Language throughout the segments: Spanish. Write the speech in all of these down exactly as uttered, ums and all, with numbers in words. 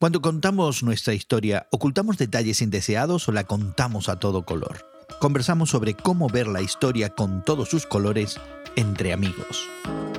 Cuando contamos nuestra historia, ¿ocultamos detalles indeseados o la contamos a todo color? Conversamos sobre cómo ver la historia con todos sus colores entre amigos.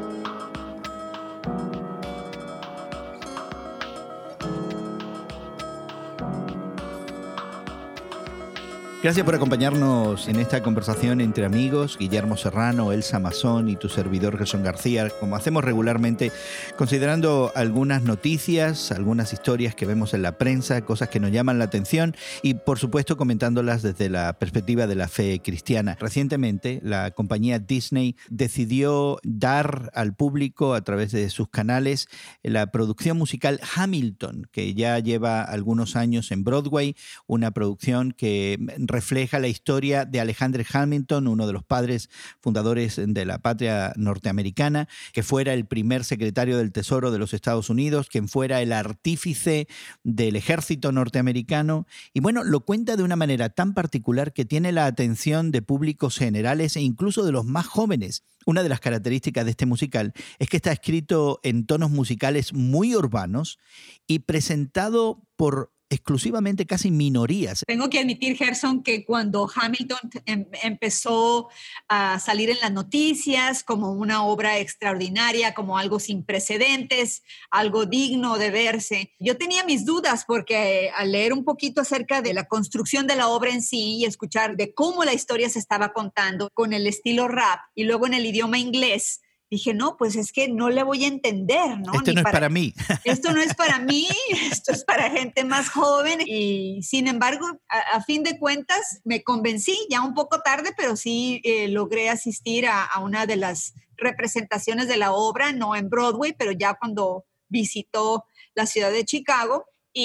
Gracias por acompañarnos en esta conversación entre amigos, Guillermo Serrano, Elsa Mazón y tu servidor Gerson García, como hacemos regularmente, considerando algunas noticias, algunas historias que vemos en la prensa, cosas que nos llaman la atención y, por supuesto, comentándolas desde la perspectiva de la fe cristiana. Recientemente, la compañía Disney decidió dar al público, a través de sus canales, la producción musical Hamilton, que ya lleva algunos años en Broadway, una producción que refleja la historia de Alexander Hamilton, uno de los padres fundadores de la patria norteamericana, que fuera el primer secretario del Tesoro de los Estados Unidos, quien fuera el artífice del ejército norteamericano. Y bueno, lo cuenta de una manera tan particular que tiene la atención de públicos generales e incluso de los más jóvenes. Una de las características de este musical es que está escrito en tonos musicales muy urbanos y presentado por exclusivamente casi minorías. Tengo que admitir, Gerson, que cuando Hamilton em- empezó a salir en las noticias como una obra extraordinaria, como algo sin precedentes, algo digno de verse, yo tenía mis dudas porque al leer un poquito acerca de la construcción de la obra en sí y escuchar de cómo la historia se estaba contando con el estilo rap y luego en el idioma inglés, dije, no, pues es que no le voy a entender, ¿no? Esto Ni no para, es para mí. Esto no es para mí, esto es para gente más joven y sin embargo, a, a fin de cuentas, me convencí ya un poco tarde, pero sí eh, logré asistir a, a una de las representaciones de la obra, no en Broadway, pero ya cuando visitó la ciudad de Chicago.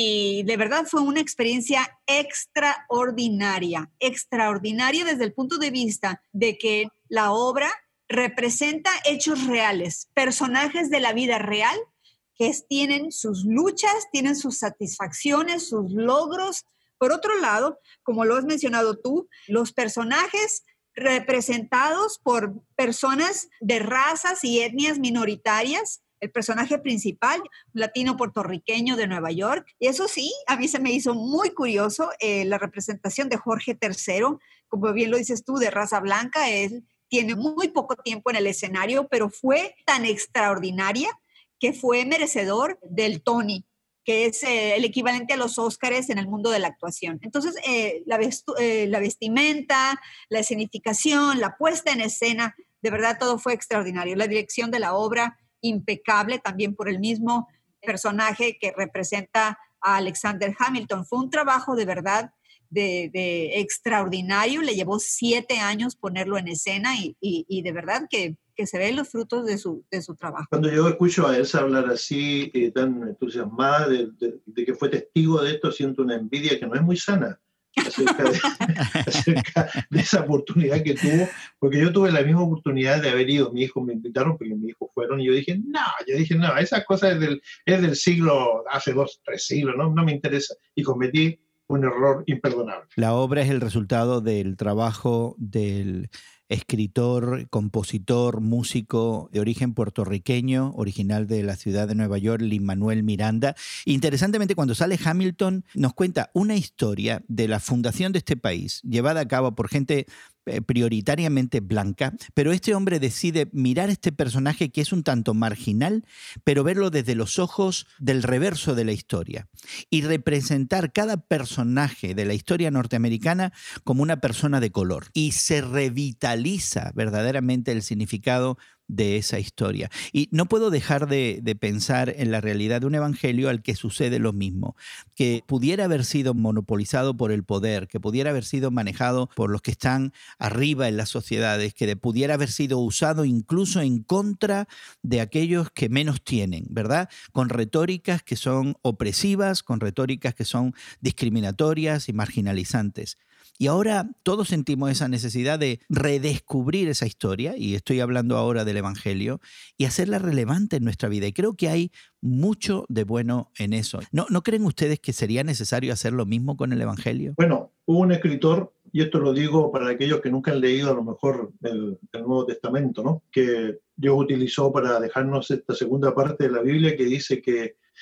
Y de verdad fue una experiencia extraordinaria, extraordinaria desde el punto de vista de que la obra representa hechos reales, personajes de la vida real que es, tienen sus luchas, tienen sus satisfacciones, sus logros. Por otro lado, como lo has mencionado tú, los personajes representados por personas de razas y etnias minoritarias, el personaje principal, un latino puertorriqueño de Nueva York. Y eso sí, a mí se me hizo muy curioso eh, la representación de Jorge tercero, como bien lo dices tú, de raza blanca. Él tiene muy poco tiempo en el escenario, pero fue tan extraordinaria que fue merecedor del Tony, que es eh, el equivalente a los Óscares en el mundo de la actuación. Entonces, eh, la, vestu- eh, la vestimenta, la escenificación, la puesta en escena, de verdad todo fue extraordinario. La dirección de la obra, impecable también por el mismo personaje que representa a Alexander Hamilton. Fue un trabajo de verdad De, de extraordinario, le llevó siete años ponerlo en escena y, y, y de verdad que, que se ven los frutos de su, de su trabajo. Cuando yo escucho a Elsa hablar así, eh, tan entusiasmada de, de, de que fue testigo de esto, siento una envidia que no es muy sana acerca de, acerca de esa oportunidad que tuvo, porque yo tuve la misma oportunidad de haber ido, mi hijo me invitaron porque mis hijos fueron y yo dije, no, yo dije, no, esas cosas es del, es del siglo, hace dos, tres siglos, no, no me interesa, y cometí un error imperdonable. La obra es el resultado del trabajo del escritor, compositor, músico de origen puertorriqueño, original de la ciudad de Nueva York, Lin-Manuel Miranda. Interesantemente, cuando sale Hamilton, nos cuenta una historia de la fundación de este país, llevada a cabo por gente prioritariamente blanca, pero este hombre decide mirar este personaje que es un tanto marginal, pero verlo desde los ojos del reverso de la historia y representar cada personaje de la historia norteamericana como una persona de color, y se revitaliza verdaderamente el significado de esa historia. Y no puedo dejar de, de pensar en la realidad de un evangelio al que sucede lo mismo, que pudiera haber sido monopolizado por el poder, que pudiera haber sido manejado por los que están arriba en las sociedades, que pudiera haber sido usado incluso en contra de aquellos que menos tienen, ¿verdad? Con retóricas que son opresivas, con retóricas que son discriminatorias y marginalizantes. Y ahora todos sentimos esa necesidad de redescubrir esa historia, y estoy hablando ahora del Evangelio, y hacerla relevante en nuestra vida. Y creo que hay mucho de bueno en eso. ¿No, ¿no creen ustedes que sería necesario hacer lo mismo con el Evangelio? Bueno, hubo un escritor, y esto lo digo para aquellos que nunca han leído a lo mejor el, el Nuevo Testamento, ¿no? Que Dios utilizó para dejarnos esta segunda parte de la Biblia que dice que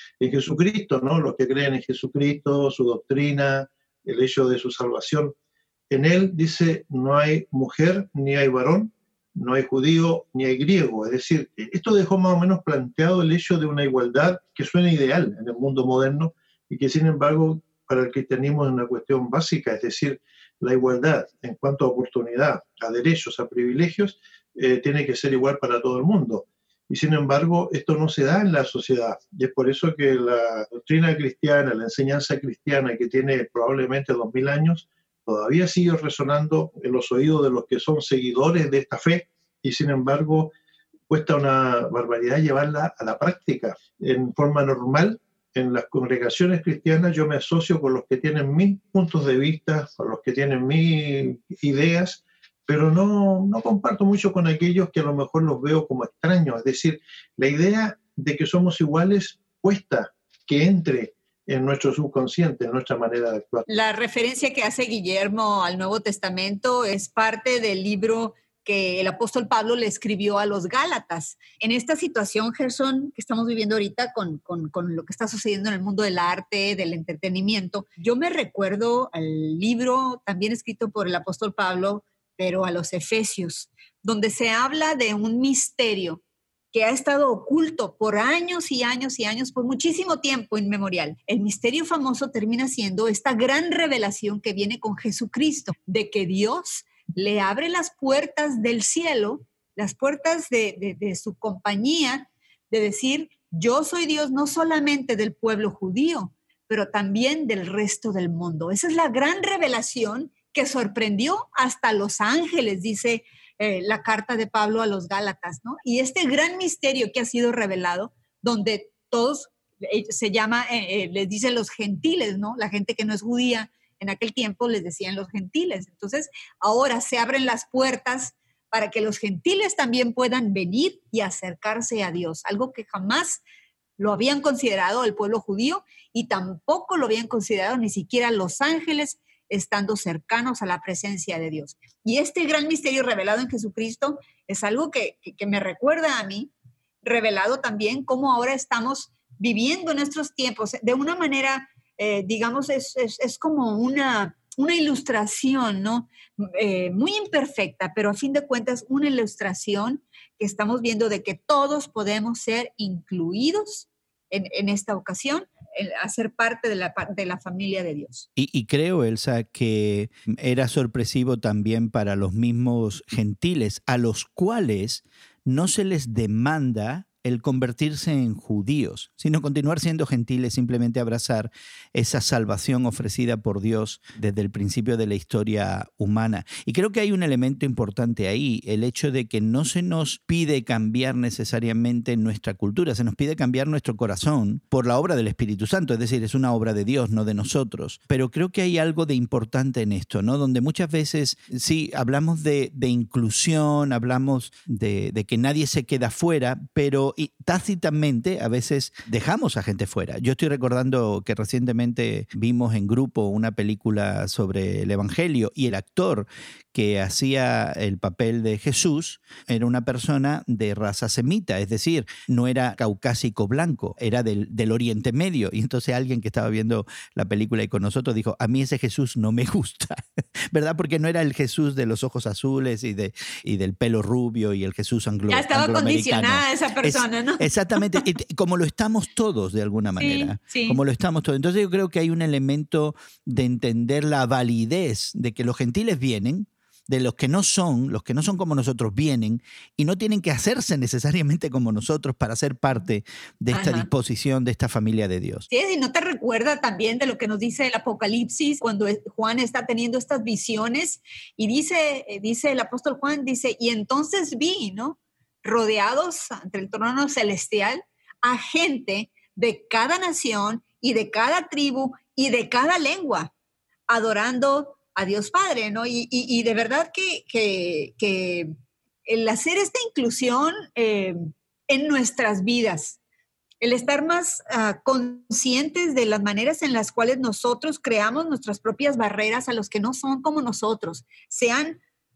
en Jesucristo, ¿no? Los que creen en Jesucristo, su doctrina, el hecho de su salvación. En él dice, no hay mujer ni hay varón, no hay judío ni hay griego. Es decir, esto dejó más o menos planteado el hecho de una igualdad que suena ideal en el mundo moderno y que sin embargo para el cristianismo es una cuestión básica, es decir, la igualdad en cuanto a oportunidad, a derechos, a privilegios, eh, tiene que ser igual para todo el mundo. Y sin embargo, esto no se da en la sociedad. Y es por eso que la doctrina cristiana, la enseñanza cristiana, que tiene probablemente dos mil años, todavía sigue resonando en los oídos de los que son seguidores de esta fe, y sin embargo, cuesta una barbaridad llevarla a la práctica. En forma normal, en las congregaciones cristianas yo me asocio con los que tienen mis puntos de vista, con los que tienen mis ideas, pero no, no comparto mucho con aquellos que a lo mejor los veo como extraños. Es decir, la idea de que somos iguales cuesta que entre en nuestro subconsciente, en nuestra manera de actuar. La referencia que hace Guillermo al Nuevo Testamento es parte del libro que el apóstol Pablo le escribió a los Gálatas. En esta situación, Gerson, que estamos viviendo ahorita con, con, con lo que está sucediendo en el mundo del arte, del entretenimiento, yo me recuerdo al libro también escrito por el apóstol Pablo, pero a los Efesios, donde se habla de un misterio que ha estado oculto por años y años y años, por muchísimo tiempo inmemorial. El misterio famoso termina siendo esta gran revelación que viene con Jesucristo, de que Dios le abre las puertas del cielo, las puertas de, de, de su compañía, de decir, yo soy Dios no solamente del pueblo judío, pero también del resto del mundo. Esa es la gran revelación que sorprendió hasta los ángeles, dice eh, la carta de Pablo a los Gálatas, ¿no? Y este gran misterio que ha sido revelado, donde todos, eh, se llama, eh, eh, les dicen los gentiles, ¿no? La gente que no es judía, en aquel tiempo les decían los gentiles. Entonces, ahora se abren las puertas para que los gentiles también puedan venir y acercarse a Dios, algo que jamás lo habían considerado el pueblo judío y tampoco lo habían considerado ni siquiera los ángeles, estando cercanos a la presencia de Dios. Y este gran misterio revelado en Jesucristo es algo que, que, que me recuerda a mí, revelado también cómo ahora estamos viviendo nuestros tiempos de una manera, eh, digamos, es, es, es como una, una ilustración, ¿no? Eh, muy imperfecta, pero a fin de cuentas una ilustración que estamos viendo de que todos podemos ser incluidos en, en esta ocasión, a ser parte de la, de la familia de Dios. Y, y creo, Elsa, que era sorpresivo también para los mismos gentiles, a los cuales no se les demanda el convertirse en judíos, sino continuar siendo gentiles, simplemente abrazar esa salvación ofrecida por Dios desde el principio de la historia humana. Y creo que hay un elemento importante ahí, el hecho de que no se nos pide cambiar necesariamente nuestra cultura, se nos pide cambiar nuestro corazón por la obra del Espíritu Santo, es decir, es una obra de Dios, no de nosotros. Pero creo que hay algo de importante en esto, ¿no? Donde muchas veces, sí, hablamos de, de inclusión, hablamos de, de que nadie se queda fuera, pero y tácitamente a veces dejamos a gente fuera. Yo estoy recordando que recientemente vimos en grupo una película sobre el Evangelio y el actor que hacía el papel de Jesús era una persona de raza semita, es decir, no era caucásico blanco, era del, del Oriente Medio. Y entonces alguien que estaba viendo la película y con nosotros dijo, a mí ese Jesús no me gusta, ¿verdad? Porque no era el Jesús de los ojos azules y, de, y del pelo rubio y el Jesús anglo, ya estaba angloamericano. Condicionada esa persona, es, ¿no? Exactamente, como lo estamos todos de alguna manera, sí, sí. como lo estamos todos. Entonces yo creo que hay un elemento de entender la validez de que los gentiles vienen, de los que no son, los que no son como nosotros vienen y no tienen que hacerse necesariamente como nosotros para ser parte de esta Ajá. disposición, de esta familia de Dios. Sí, y no te recuerda también de lo que nos dice el Apocalipsis cuando Juan está teniendo estas visiones y dice, dice el apóstol Juan, dice, y entonces vi, ¿no? Rodeados ante el trono celestial a gente de cada nación y de cada tribu y de cada lengua, adorando a Dios Padre, ¿no? Y, y, y de verdad que, que, que el hacer esta inclusión eh, en nuestras vidas, el estar más uh, conscientes de las maneras en las cuales nosotros creamos nuestras propias barreras a los que no son como nosotros, sean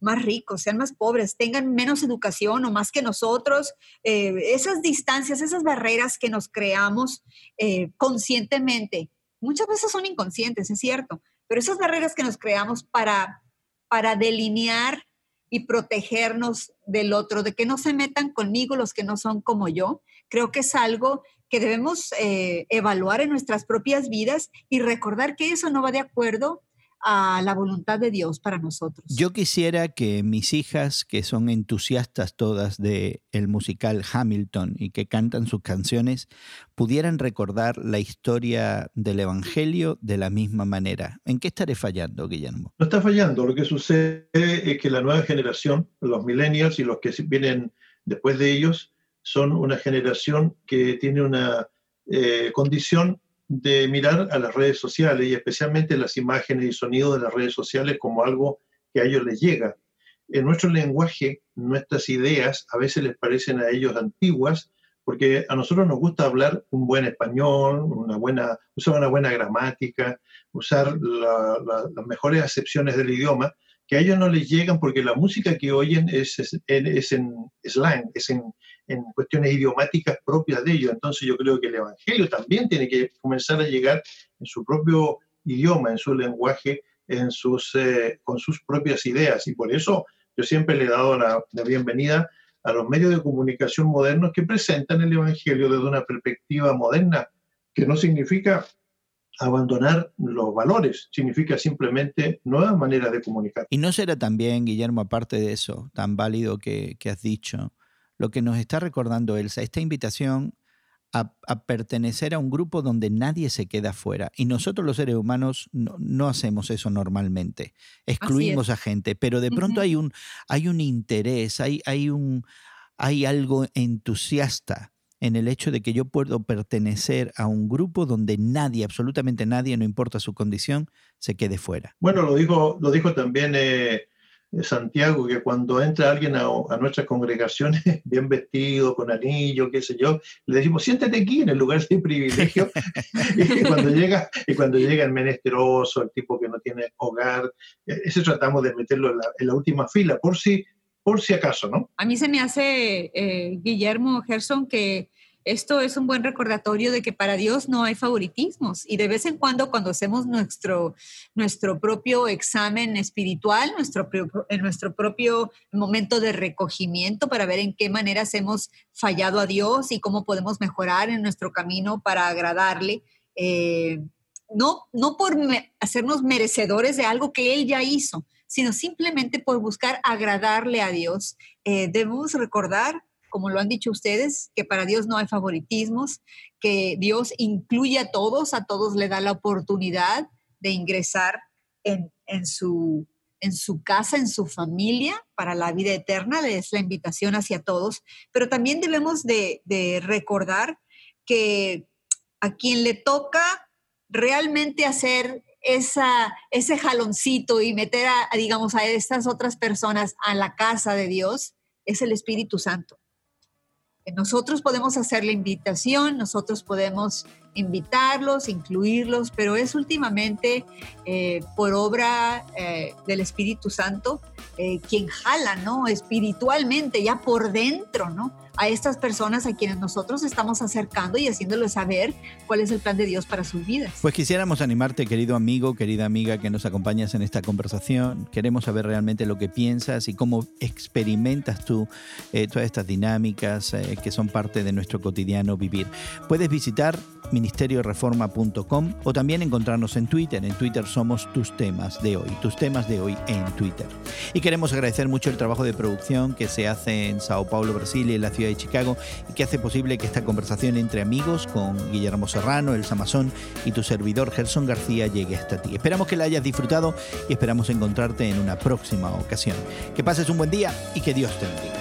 más ricos, sean más pobres, tengan menos educación o más que nosotros. Eh, esas distancias, esas barreras que nos creamos eh, conscientemente, muchas veces son inconscientes, es cierto, pero esas barreras que nos creamos para, para delinear y protegernos del otro, de que no se metan conmigo los que no son como yo, creo que es algo que debemos eh, evaluar en nuestras propias vidas y recordar que eso no va de acuerdo a la voluntad de Dios para nosotros. Yo quisiera que mis hijas, que son entusiastas todas del musical Hamilton y que cantan sus canciones, pudieran recordar la historia del Evangelio de la misma manera. ¿En qué estaré fallando, Guillermo? No está fallando. Lo que sucede es que la nueva generación, los millennials y los que vienen después de ellos, son una generación que tiene una eh, condición de mirar a las redes sociales y especialmente las imágenes y sonidos de las redes sociales como algo que a ellos les llega. En nuestro lenguaje, nuestras ideas a veces les parecen a ellos antiguas porque a nosotros nos gusta hablar un buen español, una buena, usar una buena gramática, usar la, la, las mejores acepciones del idioma, que a ellos no les llegan porque la música que oyen es, es, es en slang, es en, en cuestiones idiomáticas propias de ellos. Entonces yo creo que el Evangelio también tiene que comenzar a llegar en su propio idioma, en su lenguaje, en sus, eh, con sus propias ideas. Y por eso yo siempre le he dado la, la bienvenida a los medios de comunicación modernos que presentan el Evangelio desde una perspectiva moderna, que no significa abandonar los valores, significa simplemente nuevas maneras de comunicar. Y no será también, Guillermo, aparte de eso, tan válido que, que has dicho, lo que nos está recordando Elsa, esta invitación a, a pertenecer a un grupo donde nadie se queda fuera. Y nosotros los seres humanos no, no hacemos eso normalmente, excluimos a gente, pero de pronto uh-huh. hay, un, hay un interés, hay, hay, un, hay algo entusiasta en el hecho de que yo puedo pertenecer a un grupo donde nadie, absolutamente nadie, no importa su condición, se quede fuera. Bueno, lo dijo, lo dijo también eh, Santiago, que cuando entra alguien a, a nuestras congregaciones bien vestido, con anillo, qué sé yo, le decimos, siéntate aquí en el lugar de privilegio. y, cuando llega, y cuando llega el menesteroso, el tipo que no tiene hogar, ese tratamos de meterlo en la, en la última fila, por si... por si acaso, ¿no? A mí se me hace, eh, Guillermo, Gerson, que esto es un buen recordatorio de que para Dios no hay favoritismos y de vez en cuando cuando hacemos nuestro, nuestro propio examen espiritual, nuestro, en nuestro propio momento de recogimiento para ver en qué maneras hemos fallado a Dios y cómo podemos mejorar en nuestro camino para agradarle, eh, no, no por me, hacernos merecedores de algo que Él ya hizo, sino simplemente por buscar agradarle a Dios. Eh, debemos recordar, como lo han dicho ustedes, que para Dios no hay favoritismos, que Dios incluye a todos, a todos le da la oportunidad de ingresar en, en, su, en su casa, en su familia, para la vida eterna, es la invitación hacia todos, pero también debemos de, de recordar que a quien le toca realmente hacer Esa, ese jaloncito y meter a, a, digamos, a estas otras personas a la casa de Dios es el Espíritu Santo. Nosotros podemos hacer la invitación, nosotros podemos invitarlos, incluirlos, pero es últimamente eh, por obra eh, del Espíritu Santo eh, quien jala, ¿no? Espiritualmente, ya por dentro, ¿no? A estas personas a quienes nosotros estamos acercando y haciéndoles saber cuál es el plan de Dios para sus vidas. Pues quisiéramos animarte, querido amigo, querida amiga que nos acompañas en esta conversación. Queremos saber realmente lo que piensas y cómo experimentas tú eh, todas estas dinámicas eh, que son parte de nuestro cotidiano vivir. Puedes visitar ministerio reforma punto com o también encontrarnos en Twitter. En Twitter somos Tus Temas de Hoy, Tus Temas de Hoy en Twitter. Y queremos agradecer mucho el trabajo de producción que se hace en Sao Paulo, Brasil y en la ciudad de Chicago y que hace posible que esta conversación entre amigos con Guillermo Serrano, Elsa Masón y tu servidor Gerson García llegue hasta ti. Esperamos que la hayas disfrutado y esperamos encontrarte en una próxima ocasión. Que pases un buen día y que Dios te bendiga.